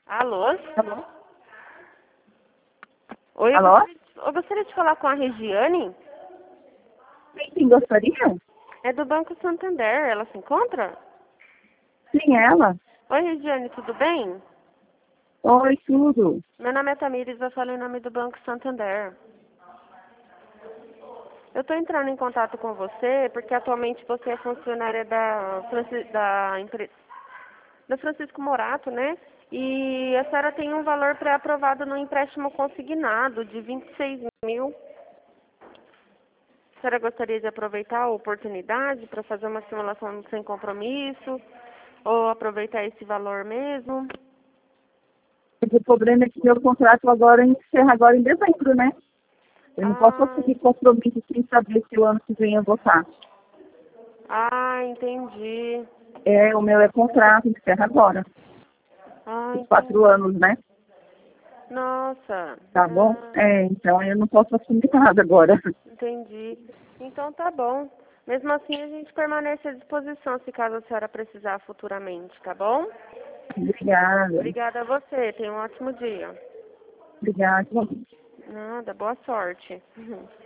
Alô? Alô? Oi, Alô? eu gostaria de falar com a Regiane. Quem gostaria? É do Banco Santander. Ela se encontra? Sim, ela. Oi, Regiane, tudo bem? Oi, tudo. Meu nome é Tamires, eu falo em nome do Banco Santander. Eu estou entrando em contato com você porque atualmente você é funcionária da Francisco Morato, né? E a senhora tem um valor pré-aprovado no empréstimo consignado de 26 mil. A senhora gostaria de aproveitar a oportunidade para fazer uma simulação sem compromisso? Ou aproveitar esse valor mesmo? O problema é que meu contrato agora encerra agora em dezembro, né? Eu não posso assumir compromisso sem saber se o ano que vem eu vou estar. Entendi. O meu é contrato, encerra agora. Os 4 Entendi. anos, né? Nossa. Tá bom? Então eu não posso assumir nada agora. Entendi. Então tá bom. Mesmo assim, a gente permanece à disposição se caso a senhora precisar futuramente, tá bom? Obrigada. Obrigada a você. Tenha um ótimo dia. Obrigada. Nada, boa sorte.